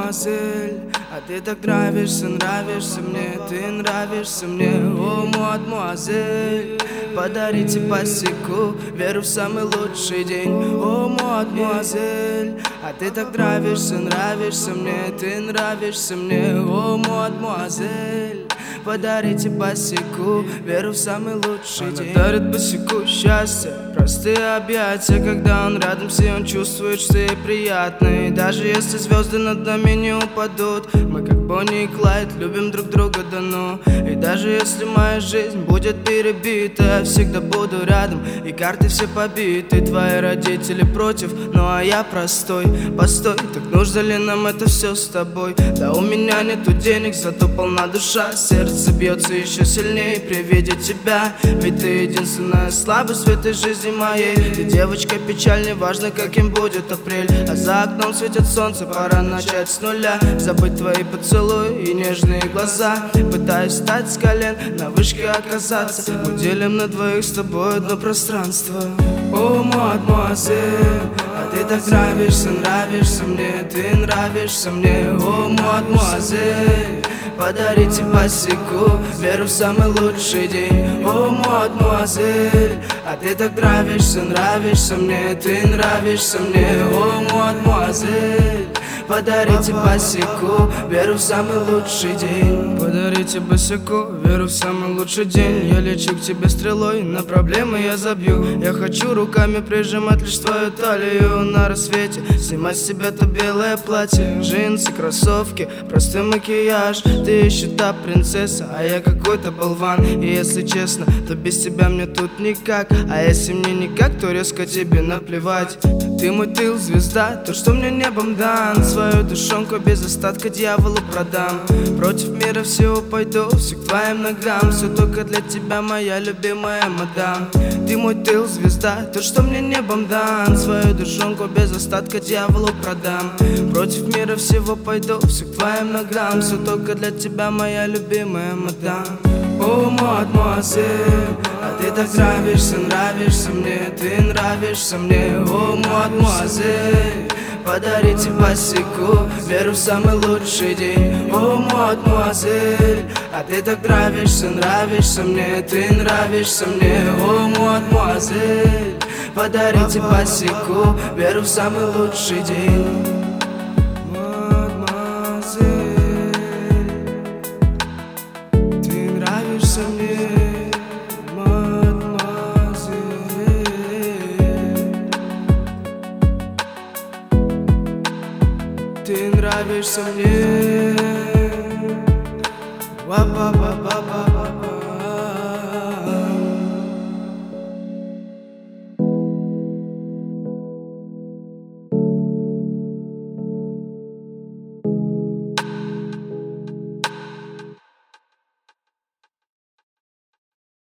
мадемуазель, а ты так нравишься, нравишься мне, ты нравишься мне. О, мадемуазель, подарите босику веру в самый лучший день. О, мадемуазель, а ты так нравишься, нравишься мне, ты нравишься мне. О, мадемуазель, подарите босику веру в самый лучший день. Она дарит босику счастье, простые объятия. Когда он рядом, все он чувствует, что ей приятно. И даже если звезды над нами не упадут, мы как Бонни и Клайд любим друг друга до ну. И даже если моя жизнь будет перебита, я всегда буду рядом, и карты все побиты. Твои родители против, ну а я простой. Постой, так нужно ли нам это все с тобой? Да у меня нету денег, зато полна душа. Сердце бьется еще сильнее при виде тебя. Ведь ты единственная слабость в этой жизни моей. Ты девочка печаль, не важно каким будет апрель. А за окном светит солнце, пора начать с нуля. Забыть твои поцелуи и нежные глаза. Пытаюсь встать с колен, на вышке оказаться. Мы делим на двоих с тобой одно пространство. О, мадемуазель, а ты так нравишься, нравишься мне, ты нравишься мне. О, мадемуазель, подарите босику веру в самый лучший день. О, мадемуазель, а ты так нравишься, нравишься мне, ты нравишься мне. О, мадемуазель, подарите босику веру в самый лучший день. Подарите босику веру в самый лучший день. Я лечу к тебе стрелой, на проблемы я забью. Я хочу руками прижимать лишь твою талию на рассвете. Снимать с себя то белое платье, джинсы, кроссовки, простой макияж. Ты еще та принцесса, а я какой-то болван. И если честно, то без тебя мне тут никак. А если мне никак, то резко тебе наплевать. Ты мой тыл, звезда, то, что мне небом дан. Свою душонку без остатка дьяволу продам. Против мира всего пойду, все к твоим ногам. Все только для тебя, моя любимая мадам. Ты мой тыл, звезда, то, что мне небом дан. Свою душонку без остатка дьяволу продам. Против мира всего пойду, все к твоим ногам. Все только для тебя, моя любимая мадам. О, мадемуазель, а ты так нравишься, нравишься мне, ты нравишься мне. О, мадемуазель, подарите босику веру в самый лучший день. О, мадемуазель, а ты так нравишься, нравишься мне, ты нравишься мне. О, мадемуазель, подарите босику веру в самый лучший день. Ты нравишься мне. Ва-ба-ба-ба-ба.